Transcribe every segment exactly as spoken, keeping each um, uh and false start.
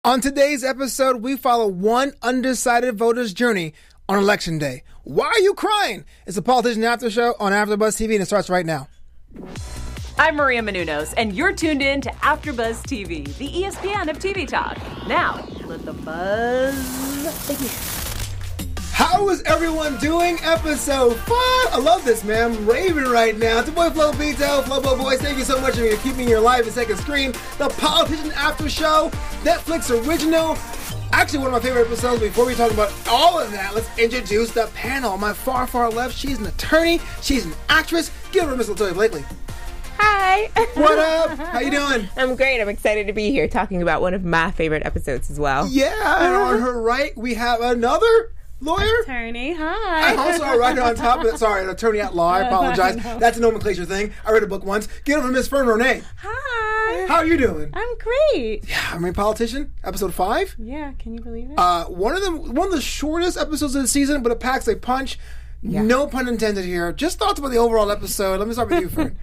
On today's episode, we follow one undecided voter's journey on Election Day. Why are you crying? It's a Politician After Show on AfterBuzz T V, and it starts right now. I'm Maria Menounos, and you're tuned in to AfterBuzz T V, the E S P N of T V talk. Now, let the buzz begin. How is everyone doing? Episode five. I love this, man. I'm raving right now. It's your boy Flo Bito, Flobo Boys. Thank you so much for keeping your live and second screen. The Politician After Show, Netflix original. Actually, one of my favorite episodes. Before we talk about all of that, let's introduce the panel. On my far, far left, she's an attorney. She's an actress. Give her Miss Latoya Blakely. Hi. What up? How you doing? I'm great. I'm excited to be here talking about one of my favorite episodes as well. Yeah, and on her right, we have another lawyer? Attorney, hi. I'm also a writer on top of it. Sorry, an attorney at law. I apologize. I That's a nomenclature thing. I read a book once. Get over Miss Fern Renee. Hi. How are you doing? I'm great. Yeah, I mean, Politician, episode five. Yeah, can you believe it? Uh, one of the one of the shortest episodes of the season, but it packs a punch. Yeah. No pun intended here. Just thoughts about the overall episode. Let me start with you, Fern.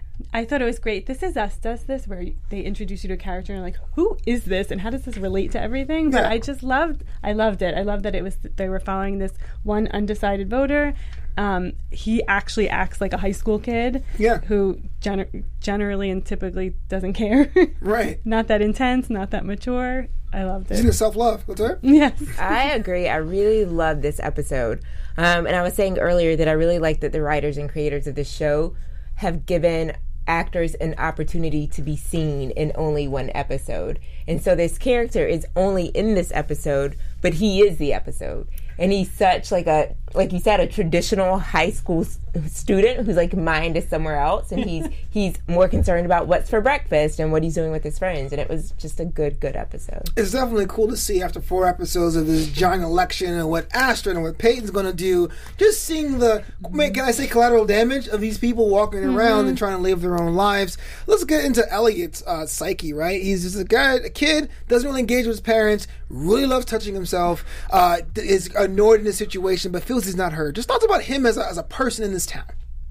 I thought it was great. This Is Us does this, where they introduce you to a character and like, who is this and how does this relate to everything? But Yeah. I just loved, I loved it. I loved that it was, they were following this one undecided voter. Um, he actually acts like a high school kid Yeah. who gener- generally and typically doesn't care. Right. Not that intense, not that mature. I loved She's it. into self-love. What's her? Yes. I agree. I really love this episode. Um, and I was saying earlier that I really like that the writers and creators of this show have given actors an opportunity to be seen in only one episode. And so this character is only in this episode, but he is the episode. And he's such like a, like you said, a traditional high school s- student whose like mind is somewhere else, and he's he's more concerned about what's for breakfast and what he's doing with his friends. And it was just a good, good episode. It's definitely cool to see after four episodes of this giant election and what Astrid and what Peyton's going to do. Just seeing the, man, can I say collateral damage of these people walking around and trying to live their own lives. Let's get into Elliot's uh, psyche, right? He's just a guy, a kid, doesn't really engage with his parents, really loves touching himself, uh, is annoyed in this situation, but feels he's not heard. Just thoughts about him as a, as a person in this town.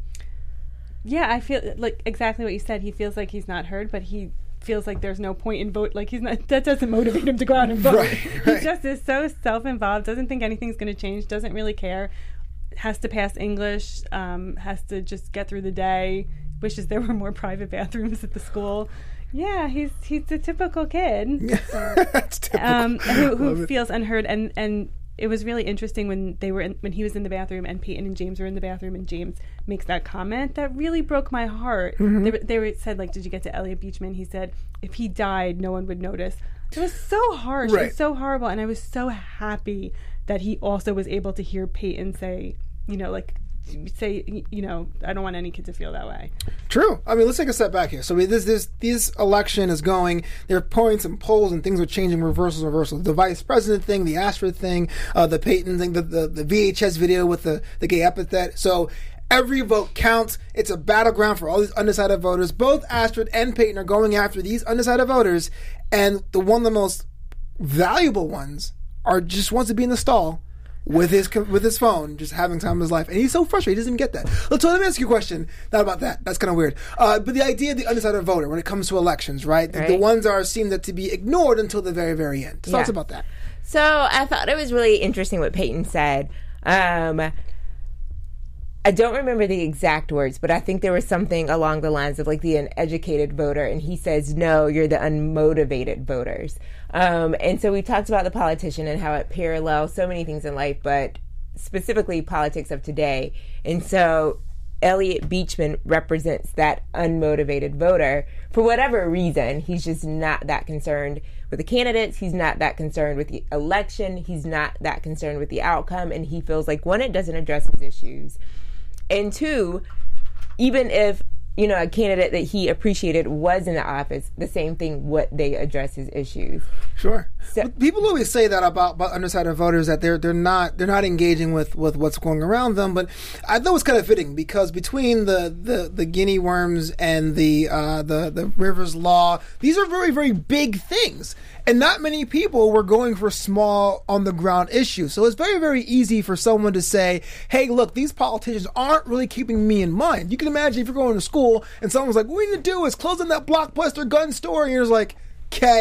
Yeah, I feel like exactly what you said. He feels like he's not heard, but he feels like there's no point in vote. Like he's not. That doesn't motivate him to go out and vote. Right, right. He just is so self-involved. Doesn't think anything's going to change. Doesn't really care. Has to pass English. Um, has to just get through the day. Wishes there were more private bathrooms at the school. Yeah, he's he's a typical kid. That's typical. Um, who Love who it. feels unheard, and and it was really interesting when they were in, when he was in the bathroom and Peyton and James were in the bathroom and James makes that comment that really broke my heart. Mm-hmm. They, were- they were said like, did you get to Elliot Beachman? He said if he died, no one would notice. It was so harsh. It Right. was so horrible, and I was so happy that he also was able to hear Peyton say, you know, like say, you know, I don't want any kid to feel that way. True. I mean, let's take a step back here. So we, this this this election is going. There are points and polls, and things are changing. Reversals, reversals. The vice president thing, the Astrid thing, uh, the Peyton thing, the, the the V H S video with the the gay epithet. So every vote counts. It's a battleground for all these undecided voters. Both Astrid and Peyton are going after these undecided voters, and the one of the most valuable ones are just wants to be in the stall with his with his phone, just having time of his life. And he's so frustrated, he doesn't even get that. Let's let me ask you a question. Not about that. That's kind of weird. Uh, but the idea of the undecided voter when it comes to elections, right? The, the Right. ones are seem that to be ignored until the very, very end. Thoughts Yeah. about that? So I thought it was really interesting what Peyton said. Um, I don't remember the exact words, but I think there was something along the lines of like the uneducated voter, and he says, no, you're the unmotivated voters. Um, and so we talked about the politician and how it parallels so many things in life, but specifically politics of today. And so Elliot Beachman represents that unmotivated voter for whatever reason. He's just not that concerned with the candidates. He's not that concerned with the election. He's not that concerned with the outcome. And he feels like, one, it doesn't address his issues. And two, even if, you know, a candidate that he appreciated was in the office, the same thing, what they address his issues. Sure. So- People always say that about, about undecided voters, that they're they're not they're not engaging with, with what's going around them. But I thought it was kind of fitting because between the, the, the guinea worms and the uh, the the Rivers Law, these are very very big things, and not many people were going for small on the ground issues. So it's very very easy for someone to say, "Hey, look, these politicians aren't really keeping me in mind." You can imagine if you're going to school and someone's like, "What we need to do is close down that Blockbuster gun store," and you're just like, "Okay."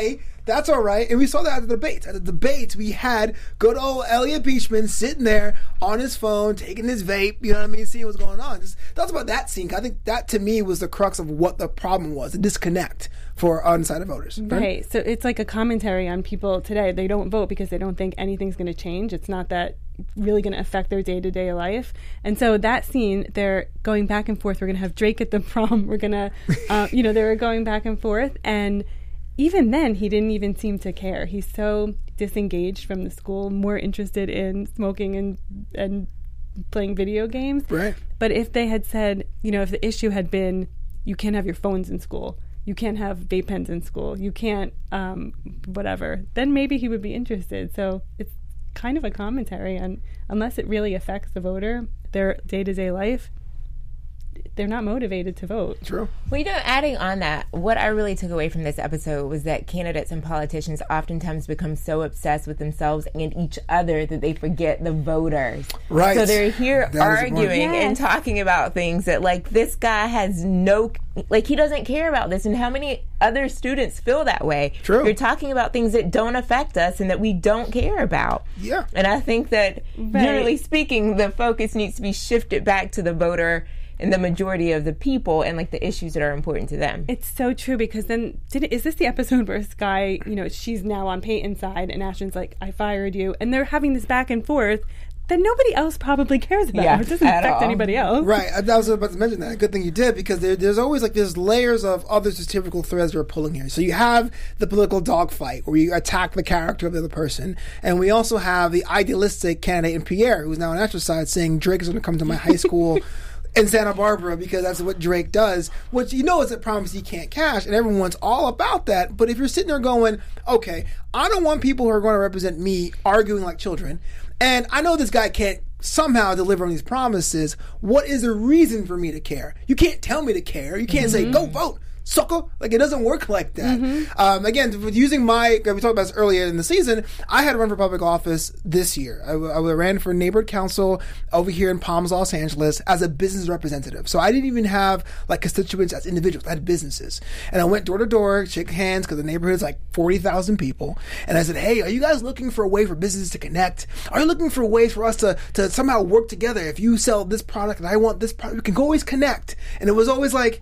That's all right. And we saw that at the debates. At the debates, we had good old Elliot Beachman sitting there on his phone, taking his vape, you know what I mean, seeing what's going on. Just, that's about that scene. I think that, to me, was the crux of what the problem was, the disconnect for undecided voters. Right? right. So it's like a commentary on people today. They don't vote because they don't think anything's going to change. It's not that really going to affect their day-to-day life. And so that scene, they're going back and forth. We're going to have Drake at the prom. We're going to, uh, you know, they were going back and forth. And even then, he didn't even seem to care. He's so disengaged from the school, more interested in smoking and and playing video games. Right. But if they had said, you know, if the issue had been, you can't have your phones in school, you can't have vape pens in school, you can't, um, whatever, then maybe he would be interested. So it's kind of a commentary on, unless it really affects the voter, their day-to-day life, they're not motivated to vote. True. Well, you know, adding on that, what I really took away from this episode was that candidates and politicians oftentimes become so obsessed with themselves and each other that they forget the voters. Right. So they're here That arguing Yes. and talking about things that, like, this guy has no, like, he doesn't care about this. And how many other students feel that way? True. You're talking about things that don't affect us and that we don't care about. Yeah. And I think that, Right. generally speaking, the focus needs to be shifted back to the voter and the majority of the people and like the issues that are important to them. It's so true, because then did it, is this the episode where Sky, you know, she's now on Peyton's side and Ashton's like, I fired you, and they're having this back and forth that nobody else probably cares about. Yeah, It doesn't at affect all. anybody else. Right. I I was about to mention that. Good thing you did, because there, there's always like there's layers of other typical threads that are pulling here. So you have the political dogfight where you attack the character of the other person, and we also have the idealistic candidate in Pierre, who's now on Astro's side, saying Drake is going to come to my high school in Santa Barbara because that's what Drake does, which you know is a promise he can't cash, and everyone's all about that. But if you're sitting there going, okay, I don't want people who are going to represent me arguing like children, and I know this guy can't somehow deliver on these promises, what is the reason for me to care? You can't tell me to care. You can't say, go vote, sucker. Like, it doesn't work like that. Mm-hmm. Um, again, with using my, we talked about this earlier in the season, I had to run for public office this year. I, I ran for neighborhood council over here in Palms, Los Angeles as a business representative. So I didn't even have like constituents as individuals. I had businesses. And I went door to door, shake hands, because the neighborhood's like forty thousand people. And I said, hey, are you guys looking for a way for businesses to connect? Are you looking for ways for us to, to somehow work together? If you sell this product and I want this product, we can always connect. And it was always like,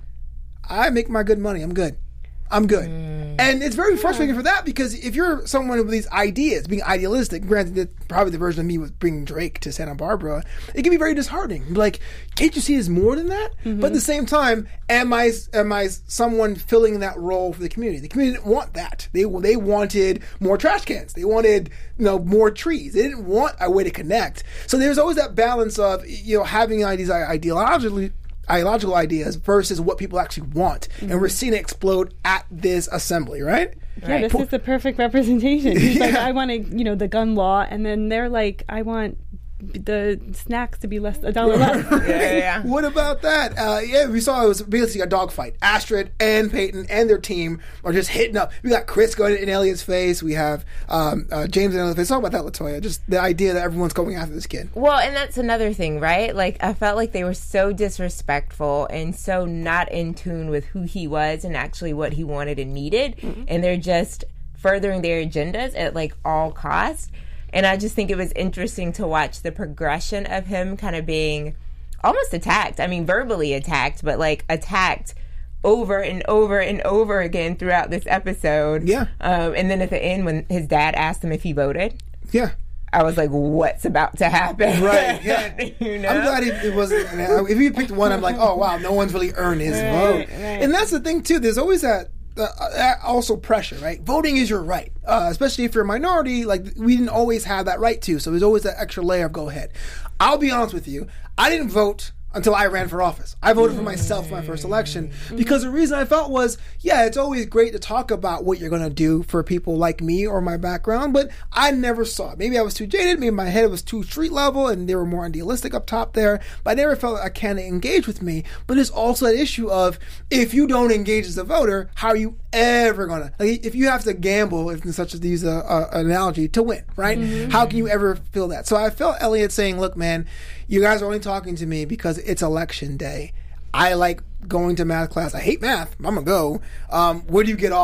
I make my good money. I'm good. I'm good. Mm. And it's very frustrating for that, because if you're someone with these ideas, being idealistic, granted that probably the version of me was bringing Drake to Santa Barbara, it can be very disheartening. Like, can't you see there's more than that? Mm-hmm. But at the same time, am I am I someone filling that role for the community? The community didn't want that. They they wanted more trash cans. They wanted, you know, more trees. They didn't want a way to connect. So there's always that balance of, you know, having these ideologically ideological ideas versus what people actually want. Mm-hmm. And we're seeing it explode at this assembly, right? Yeah, Right. this is the perfect representation. He's like, I want to, you know, the gun law, and then they're like, I want the snacks to be less a dollar less. Yeah, yeah, yeah. What about that? Uh, yeah, we saw it was basically a dogfight. Astrid and Peyton and their team are just hitting up. We got Chris going in Elliot's face. We have um, uh, James in Elliot's face. Talk about that, LaToya. Just the idea that everyone's going after this kid. Well, and that's another thing, right? Like, I felt like they were so disrespectful and so not in tune with who he was and actually what he wanted and needed. Mm-hmm. And they're just furthering their agendas at, like, all costs. And I just think it was interesting to watch the progression of him kind of being almost attacked. I mean, verbally attacked, but, like, attacked over and over and over again throughout this episode. Yeah. Um, and then at the end, when his dad asked him if he voted, Yeah. I was like, what's about to happen? Right, yeah. You know? I'm glad it, it wasn't. If you picked one, I'm like, oh, wow, no one's really earned his Right, vote. right. And that's the thing, too. There's always that. Uh, that also pressure, right? Voting is your right, uh, especially if you're a minority. Like, we didn't always have that right too, so there's always that extra layer of go ahead. I'll be honest with you, I didn't vote until I ran for office. I voted for myself for my first election because the reason I felt was, yeah, it's always great to talk about what you're going to do for people like me or my background, but I never saw it. Maybe I was too jaded, maybe my head was too street level and they were more idealistic up top there, but I never felt a candidate engaged with me. But there's also that issue of, if you don't engage as a voter, how are you ever going to, like, if you have to gamble, if such as to use a, a, an analogy, to win, right? Mm-hmm. How can you ever feel that? So I felt Elliot saying, look, man, you guys are only talking to me because it's election day. I like going to math class. I hate math. I'm going to go. Um, where do you get off?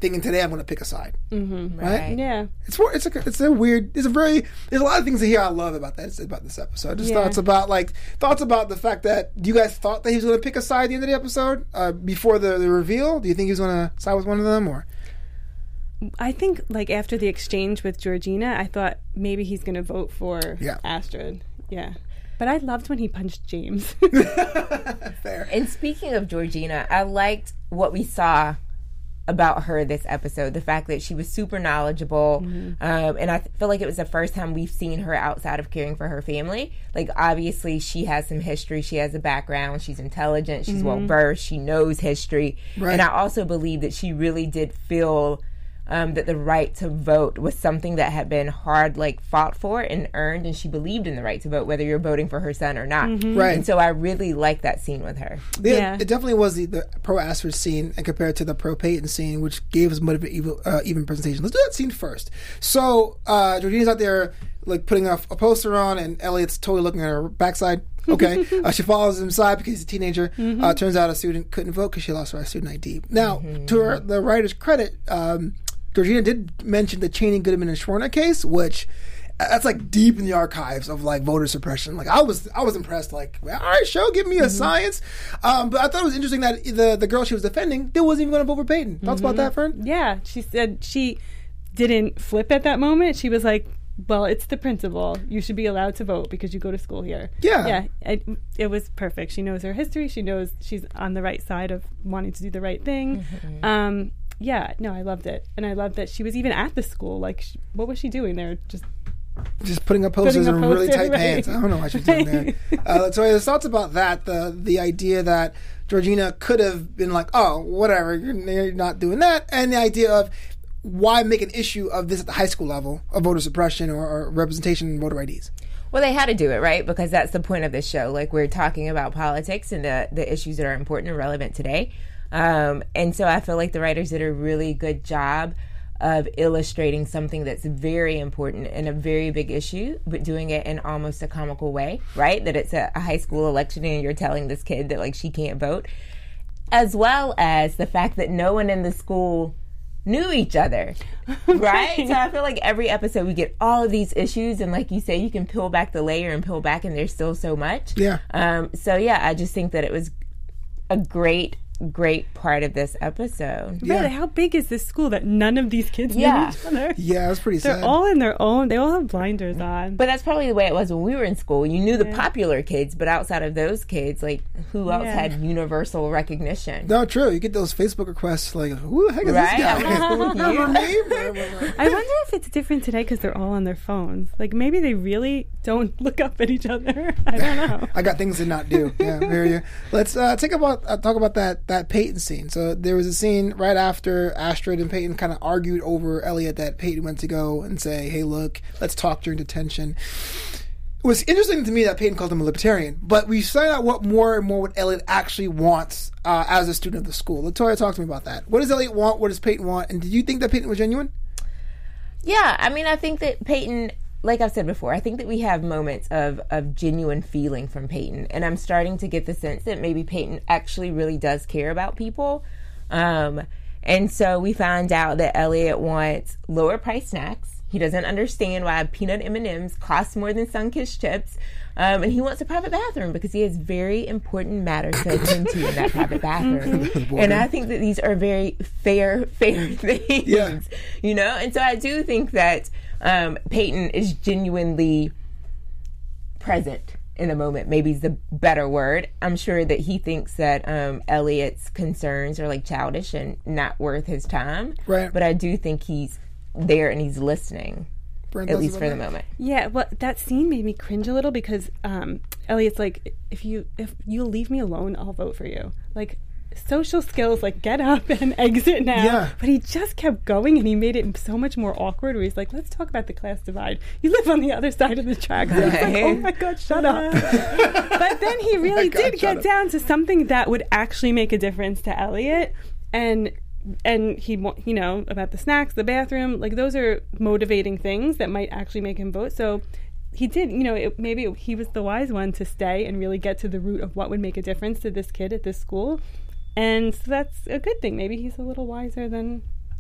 thinking today I'm going to pick a side. Mm-hmm, right? right. Yeah. It's it's a it's a weird. It's a very. There's a lot of things here I love about that about this episode. Just Yeah. thoughts about like thoughts about the fact that you guys thought that he was going to pick a side at the end of the episode uh, before the, the reveal. Do you think he was going to side with one of them or? I think, like, after the exchange with Georgina, I thought maybe he's going to vote for Yeah. Astrid. Yeah. But I loved when he punched James. Fair. And speaking of Georgina, I liked what we saw about her this episode. The fact that she was super knowledgeable. Mm-hmm. Um, and I th- feel like it was the first time we've seen her outside of caring for her family. Like, obviously, she has some history. She has a background. She's intelligent. She's Mm-hmm. well-versed. She knows history. Right. And I also believe that she really did feel um, that the right to vote was something that had been hard, like, fought for and earned. And she believed in the right to vote, whether you're voting for her son or not. Right. And so I really liked that scene with her. Yeah, Yeah. it definitely was the, the pro Astrid scene and compared to the pro Peyton scene, which gave us more of an even, uh, even presentation. Let's do that scene first. So uh, Georgina's out there like putting a, a poster on, and Elliot's totally looking at her backside. Okay, uh, she follows him inside because he's a teenager. Uh, turns out a student couldn't vote because she lost her student I D. Now, to her, the writer's credit, um, Georgina did mention the Cheney, Goodman, and Schwerner case, which. That's like deep in the archives of like voter suppression. Like I was, I was impressed. Like, all right, show, give me a science. Um, but I thought it was interesting that the the girl she was defending, they wasn't even going to vote for Peyton. Thoughts about that, Fern? Yeah. She said she didn't flip at that moment. She was like, well, it's the principal. You should be allowed to vote because you go to school here. Yeah. Yeah. It, it was perfect. She knows her history. She knows she's on the right side of wanting to do the right thing. Mm-hmm. Um, yeah. No, I loved it. And I loved that she was even at the school. Like, she, what was she doing there? Just Just putting up posters Putting in up really posters, tight right. pants. I don't know what she's doing there. Uh, so his thoughts about that, the the idea that Georgina could have been like, oh, whatever, you're, you're not doing that, and the idea of why make an issue of this at the high school level of voter suppression or, or representation in voter I Ds. Well, they had to do it, right? Because that's the point of this show. Like, we're talking about politics and the, the issues that are important and relevant today. Um, and so I feel like the writers did a really good job of illustrating something that's very important and a very big issue, but doing it in almost a comical way, right? That it's a, a high school election and you're telling this kid that, like, she can't vote. As well as the fact that no one in the school knew each other, right? So I feel like every episode we get all of these issues, and like you say, you can peel back the layer and peel back and there's still so much. Yeah. Um, so yeah, I just think that it was a great, great part of this episode. Yeah. really, how big is this school that none of these kids Yeah. know each other? Yeah, it was pretty They're sad. all in their own. They all have blinders on. But that's probably the way it was when we were in school. You knew the popular kids, but outside of those kids, like, who else Yeah. had universal recognition? No, true. You get those Facebook requests like, who the heck is Right? this I guy? was with you. Remember me? Remember- I wonder if it's different today because they're all on their phones. Like, maybe they really don't look up at each other. I don't know. I got things to not do. Yeah, I hear you. Let's uh, take about uh, talk about that that Peyton scene. So there was a scene right after Astrid and Peyton kind of argued over Elliot that Peyton went to go and say, "Hey, look, let's talk during detention." It was interesting to me that Peyton called him a libertarian, but we find out what more and more what Elliot actually wants uh, as a student of the school. Latoya, talk to me about that. What does Elliot want? What does Peyton want? And did you think that Peyton was genuine? Yeah, I mean, I think that Peyton, like I've said before, I think that we have moments of, of genuine feeling from Peyton. And I'm starting to get the sense that maybe Peyton actually really does care about people. Um, and so we find out that Elliot wants lower price snacks. He doesn't understand why peanut M and M's cost more than Sunkist chips. Um, and he wants a private bathroom because he has very important matters to attend to in that private bathroom. And I think that these are very fair, fair things, Yeah. you know? And so I do think that um, Peyton is genuinely present in the moment, maybe is the better word. I'm sure that he thinks that um, Elliot's concerns are like childish and not worth his time. Right. But I do think he's there and he's listening, Brent, at thoughts least about for the that? moment. Yeah, well, that scene made me cringe a little because um, Elliot's like, if you if you leave me alone, I'll vote for you. Like, social skills, like, get up and exit now. Yeah. But he just kept going, and he made it so much more awkward. Where he's like, let's talk about the class divide. You live on the other side of the tracks. I was like, Right. oh my god, shut up. But then he really God, did shut get up. down to something that would actually make a difference to Elliot, and. And he, wa- you know, about the snacks, the bathroom, like those are motivating things that might actually make him vote. So he did, you know, it, maybe it, he was the wise one to stay and really get to the root of what would make a difference to this kid at this school. And so that's a good thing. Maybe he's a little wiser than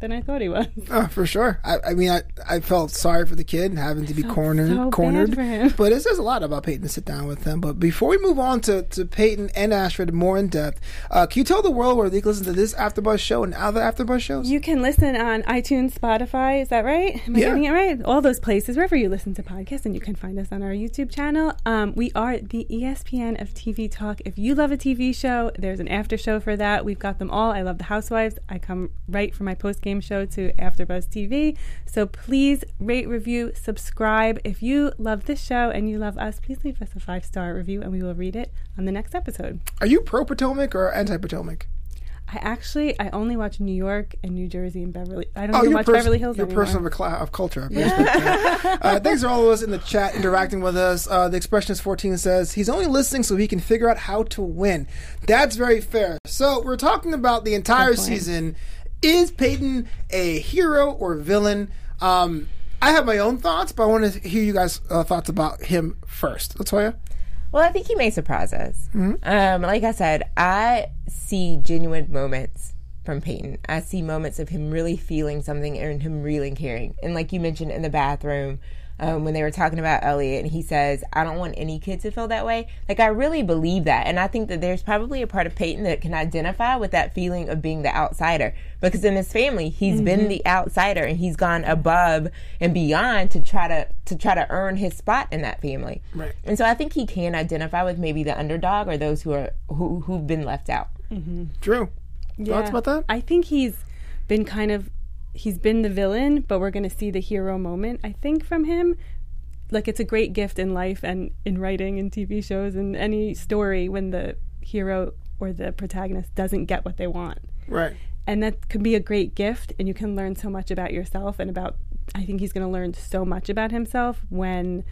than I thought he was. Oh, for sure. I, I mean, I, I felt sorry for the kid having to be cornered. so bad cornered. for him. But it says a lot about Peyton to sit down with them. But before we move on to, to Peyton and Astrid more in depth, uh, can you tell the world where they can listen to this AfterBuzz show and other AfterBuzz shows? You can listen on iTunes, Spotify. Is that right? Am I Yeah. getting it right? All those places, wherever you listen to podcasts, and you can find us on our YouTube channel. Um, we are the E S P N of T V Talk. If you love a T V show, there's an after show for that. We've got them all. I love The Housewives. I come right from my post-game show to AfterBuzz T V. So please rate, review, subscribe. If you love this show and you love us, please leave us a five-star review and we will read it on the next episode. Are you pro-Potomac or anti-Potomac? I actually, I only watch New York and New Jersey and Beverly. I don't Oh, even you're watch pers- Beverly Hills You're a anymore. person of, a cl- of culture. Yeah. uh, thanks to all of us in the chat interacting with us. Uh, the Expressionist fourteen says, he's only listening so he can figure out how to win. That's very fair. So we're talking about the entire season. Is Peyton a hero or villain? Um, I have my own thoughts, but I want to hear you guys' uh, thoughts about him first. Latoya? Well, I think he may surprise us. Mm-hmm. Um, like I said, I see genuine moments from Peyton. I see moments of him really feeling something and him really caring. And like you mentioned in the bathroom, um, when they were talking about Elliot, and he says, I don't want any kid to feel that way. Like, I really believe that. And I think that there's probably a part of Peyton that can identify with that feeling of being the outsider. Because in his family, he's mm-hmm. been the outsider, and he's gone above and beyond to try to to try to earn his spot in that family. Right. And so I think he can identify with maybe the underdog or those who are who who've been left out. Mm-hmm. Drew, yeah. thoughts about that? I think he's been kind of he's been the villain, but we're going to see the hero moment, I think, from him. Like, it's a great gift in life and in writing and T V shows and any story when the hero or the protagonist doesn't get what they want. Right. And that can be a great gift, and you can learn so much about yourself and about, I think he's going to learn so much about himself when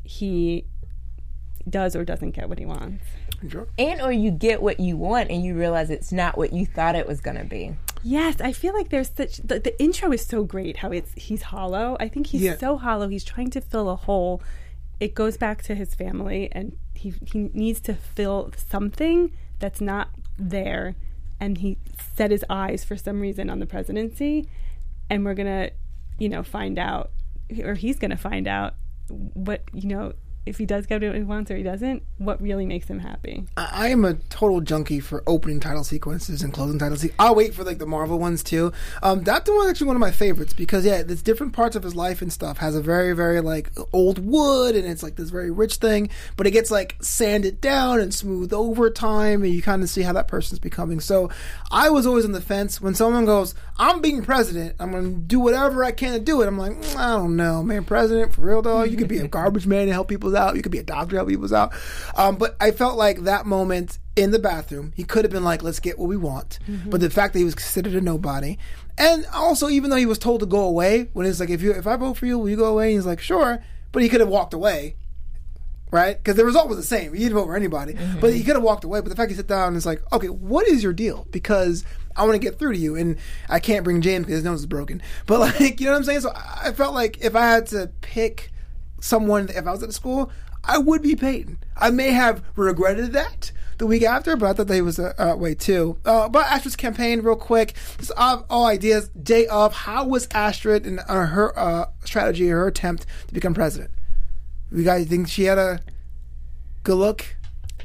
he does or doesn't get what he wants. Sure. And or you get what you want and you realize it's not what you thought it was going to be. Yes, I feel like there's such the, the intro is so great how it's he's hollow. I think he's yeah. so hollow. He's trying to fill a hole. It goes back to his family, and he he needs to fill something that's not there. And he set his eyes for some reason on the presidency, and we're gonna, you know, find out, or he's gonna find out what, you know, if he does get what he wants or he doesn't, what really makes him happy. I, I am a total junkie for opening title sequences and closing title sequences. I'll wait for like the Marvel ones too. Um, that's one actually one of my favorites because yeah, there's different parts of his life and stuff. Has a very very like old wood and it's like this very rich thing, but it gets like sanded down and smoothed over time, and you kind of see how that person's becoming. So I was always on the fence when someone goes, "I'm being president. I'm going to do whatever I can to do it." I'm like, mm, I don't know, man. President for real though? You could be a garbage man to help people out. You could be a doctor to help people out. Um, but I felt like that moment in the bathroom, he could have been like, let's get what we want. Mm-hmm. But the fact that he was considered a nobody. And also, even though he was told to go away, when it's like, if you if I vote for you, will you go away? And he's like, sure. But he could have walked away. Right? Because the result was the same. He didn't vote for anybody. Mm-hmm. But he could have walked away. But the fact he sat down and is like, okay, what is your deal? Because I want to get through to you. And I can't bring James because his nose is broken. But like, you know what I'm saying? So I felt like if I had to pick someone, if I was at the school, I would be Peyton. I may have regretted that the week after, but I thought that he was a uh, way too. Uh, but Astrid's campaign, real quick, just uh, all ideas. Day of, how was Astrid and uh, her uh, strategy, or her attempt to become president? You guys think she had a good look?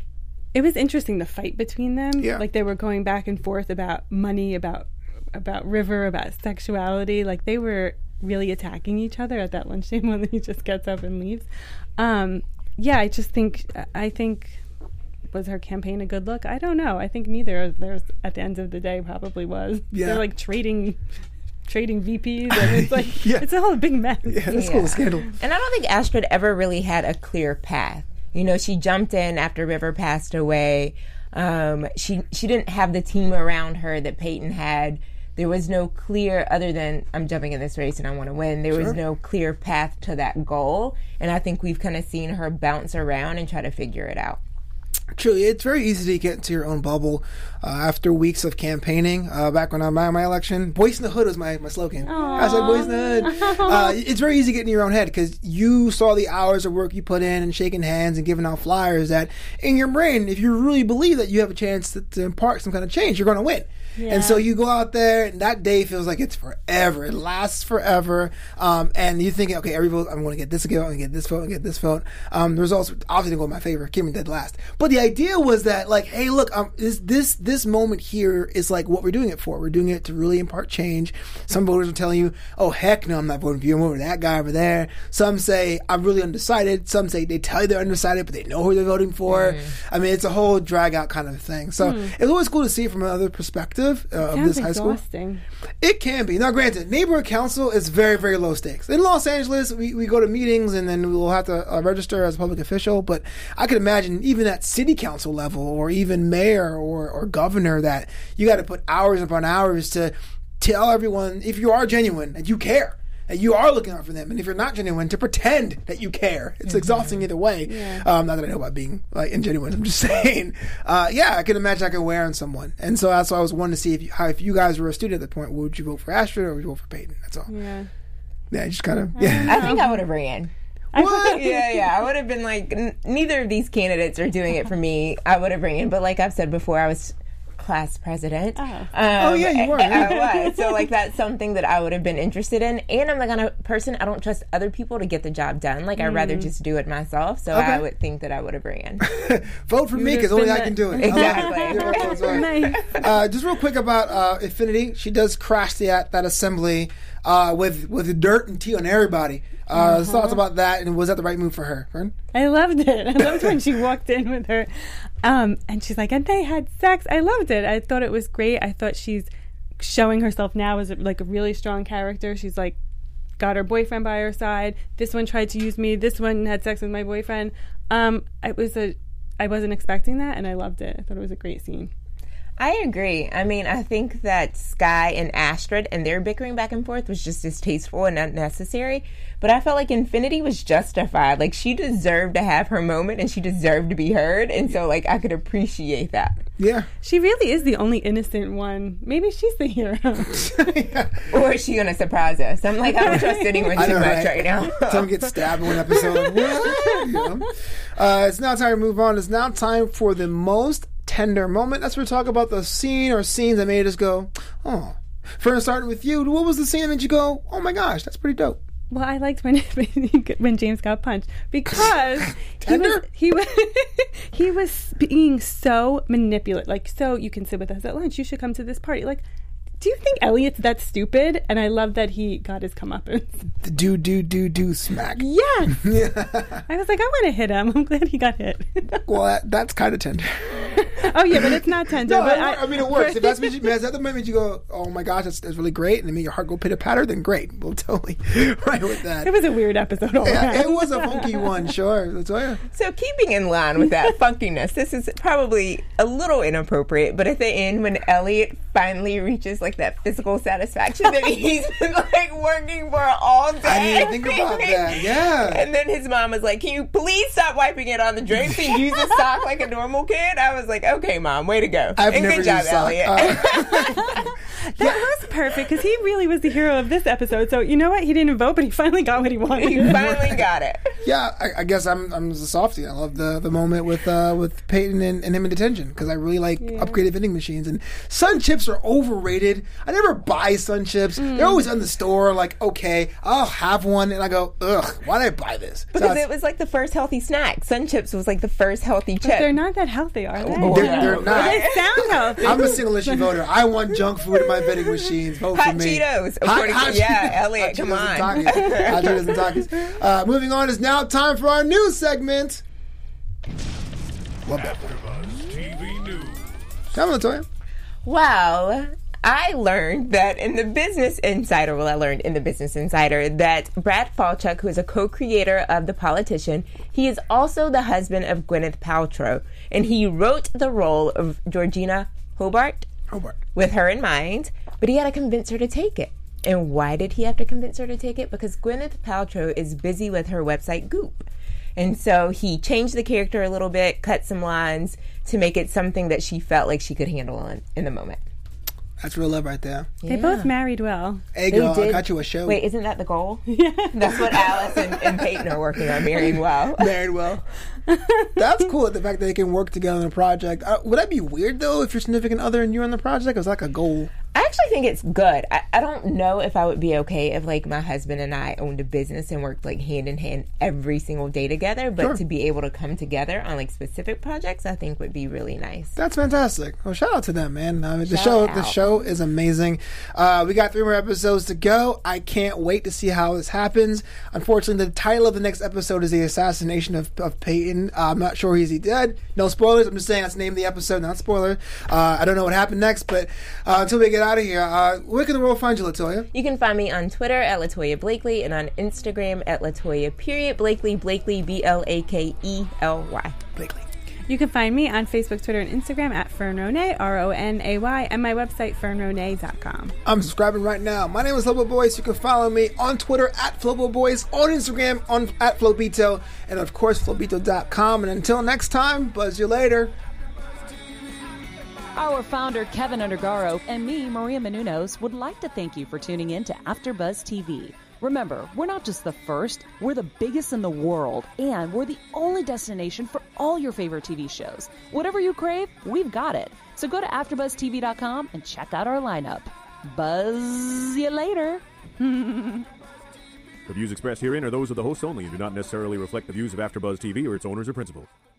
It was interesting, the fight between them. Yeah. Like they were going back and forth about money, about about River, about sexuality. Like they were really attacking each other at that lunch table, and then he just gets up and leaves. Um, yeah, I just think, I think, was her campaign a good look? I don't know. I think neither of theirs at the end of the day probably was. Yeah. They're like trading trading V Ps, and it's like, yeah. it's a whole big mess. Yeah, that's yeah. cool, scandal. And I don't think Astrid ever really had a clear path. You know, she jumped in after River passed away. Um, she she didn't have the team around her that Peyton had. There was no clear, other than I'm jumping in this race and I want to win, there Sure. was no clear path to that goal. And I think we've kind of seen her bounce around and try to figure it out. Truly, it's very easy to get into your own bubble uh, after weeks of campaigning. Uh, back when I ran my election, "Boys in the Hood" was my, my slogan. Aww. I said "Boys in the Hood." Uh, it's very easy to get in your own head because you saw the hours of work you put in and shaking hands and giving out flyers that in your brain, if you really believe that you have a chance to, to impart some kind of change, you're going to win. Yeah. And so you go out there, and that day feels like it's forever. It lasts forever. Um, and you're thinking, okay, every vote, I'm going to get this vote, I'm going to get this vote, I'm going to get this vote. Um, the results obviously didn't go in my favor. Came in dead last. But the idea was that, like, hey, look, um, this this this moment here is like what we're doing it for. We're doing it to really impart change. Some voters are telling you, oh, heck no, I'm not voting for you. I'm voting for that guy over there. Some say, I'm really undecided. Some say they tell you they're undecided, but they know who they're voting for. Mm. I mean, it's a whole drag out kind of thing. So mm. it's always cool to see it from another perspective. Uh, of this high exhausting. School. It can be. Now, granted, neighborhood council is very, very low stakes. In Los Angeles, we, we go to meetings and then we'll have to uh, register as a public official. But I could imagine even at city council level or even mayor or, or governor that you got to put hours upon hours to tell everyone if you are genuine and you care. And you are looking out for them, and if you're not genuine, to pretend that you care. It's mm-hmm. exhausting either way. Yeah. Um, not that I know about being like ingenuine. I'm just saying. Uh, yeah, I can imagine I could wear on someone, and so that's why I was wanting to see if you, how if you guys were a student at the point, would you vote for Astrid or would you vote for Peyton? That's all. Yeah. Yeah, just kind of. Yeah. I think I would have ran. What? yeah, yeah. I would have been like, n- neither of these candidates are doing it for me. I would have ran, but like I've said before, I was class president. Oh, um, oh yeah, you were. I was. So like that's something that I would have been interested in. And I'm the kind of person, I don't trust other people to get the job done. Like mm. I'd rather just do it myself. So okay. I would think that I would have ran. Vote for you me because only I can do it. Exactly. Nice. uh, just real quick about uh, Infinity. She does crash the at that assembly uh, with with dirt and tea on everybody. Uh, uh-huh. Thoughts about that, and was that the right move for her? Fern? I loved it. I loved when she walked in with her, um, and she's like, and they had sex. I loved it. I thought it was great. I thought she's showing herself now as a, like a really strong character. She's like got her boyfriend by her side. This one tried to use me. This one had sex with my boyfriend. Um, it was a, I wasn't expecting that, and I loved it. I thought it was a great scene. I agree. I mean, I think that Sky and Astrid and their bickering back and forth was just distasteful and unnecessary. But I felt like Infinity was justified. Like, she deserved to have her moment and she deserved to be heard. And so, like, I could appreciate that. Yeah. She really is the only innocent one. Maybe she's the hero. yeah. Or is she going to surprise us? I'm like, I don't trust anyone too much right, right now. Someone gets stabbed in one episode. you know? uh, it's now time to move on. It's now time for the most tender moment. That's where we talk about the scene or scenes that made us go, oh. First, starting with you, what was the scene that made you go, oh my gosh, that's pretty dope? Well, I liked when when James got punched because he was he was he was being so manipulative. Like, so you can sit with us at lunch. You should come to this party. Like, do you think Elliot's that stupid? And I love that he got his comeuppance. The do, do, do, do smack. Yes. Yeah. I was like, I want to hit him. I'm glad he got hit. Well, that, that's kind of tender. Oh, yeah, but it's not tender. No, but I, I, I mean, it works. If that's what you, that's the moment you go, oh my gosh, that's, that's really great, and it made your heart go pitter-patter, then great. We'll totally right with that. It was a weird episode all yeah, around. It was a funky one, sure. Latoya? So keeping in line with that funkiness, this is probably a little inappropriate, but at the end, when Elliot finally reaches like that physical satisfaction that he's been like working for all day. I didn't think about that, yeah. And then his mom was like, can you please stop wiping it on the drapes and use a sock like a normal kid? I was like, okay, Mom, way to go. I've and never good job, used sock. Elliot. Uh, that yeah. was perfect because he really was the hero of this episode. So you know what? He didn't vote, but he finally got what he wanted. He finally got it. Yeah, I, I guess I'm I'm a softie. I love the, the moment with uh, with Peyton and, and him in detention because I really like yeah. upgraded vending machines. And Sun Chips are overrated. I never buy Sun Chips. Mm. They're always in the store. Like, okay, I'll have one, and I go, ugh, why did I buy this? Because so it was like the first healthy snack. Sun Chips was like the first healthy chip. But they're not that healthy, are they? Oh, they're, they're not. They sound healthy. I'm a single issue voter. I want junk food in my vending machines. Vote hot for me. Cheetos. Hot, hot yeah, Cheetos. Elliot, come on. Hot Cheetos and Takis. Uh, moving on, is now time for our news segment. What Tell me, Latoya. Well, I learned that in the Business Insider, well, I learned in the Business Insider that Brad Falchuk, who is a co-creator of The Politician, he is also the husband of Gwyneth Paltrow, and he wrote the role of Georgina Hobart, Hobart with her in mind, but he had to convince her to take it. And why did he have to convince her to take it? Because Gwyneth Paltrow is busy with her website Goop. And so he changed the character a little bit, cut some lines to make it something that she felt like she could handle in, in the moment. That's real love right there. They Yeah. both married well. Hey, They girl, I did- got you a show. Wait, isn't that the goal? Yeah. That's what Alice and, and Peyton are working on, marrying well. Married well. That's cool. The fact that they can work together on a project. Uh, would that be weird though if your significant other and you're on the project? It's like a goal. I actually think it's good. I, I don't know if I would be okay if like my husband and I owned a business and worked like hand in hand every single day together, but Sure. to be able to come together on like specific projects, I think would be really nice. That's fantastic. Well, shout out to them, man. I mean, the Shout show, the out. show is amazing. Uh, we got three more episodes to go. I can't wait to see how this happens. Unfortunately, the title of the next episode is the assassination of, of Peyton. Uh, I'm not sure he's he dead. No spoilers. I'm just saying that's the name of the episode, not spoiler. Uh, I don't know what happened next, but uh, until we get out of here, uh, where can the world find you, Latoya? You can find me on Twitter at Latoya Blakely and on Instagram at Latoya period Blakely, Blakely, B L A K E L Y. Blakely. You can find me on Facebook, Twitter, and Instagram at Fernronay, R O N A Y, and my website, fernronay dot com. I'm subscribing right now. My name is Flobo Boys. You can follow me on Twitter at Flobo Boys, on Instagram on at Flobito, and of course Flobito dot com. And until next time, buzz you later. Our founder, Kevin Undergaro, and me, Maria Menounos, would like to thank you for tuning in to AfterBuzz T V. Remember, we're not just the first, we're the biggest in the world, and we're the only destination for all your favorite T V shows. Whatever you crave, we've got it. So go to after buzz T V dot com and check out our lineup. Buzz you later. The views expressed herein are those of the hosts only and do not necessarily reflect the views of AfterBuzz T V or its owners or principals.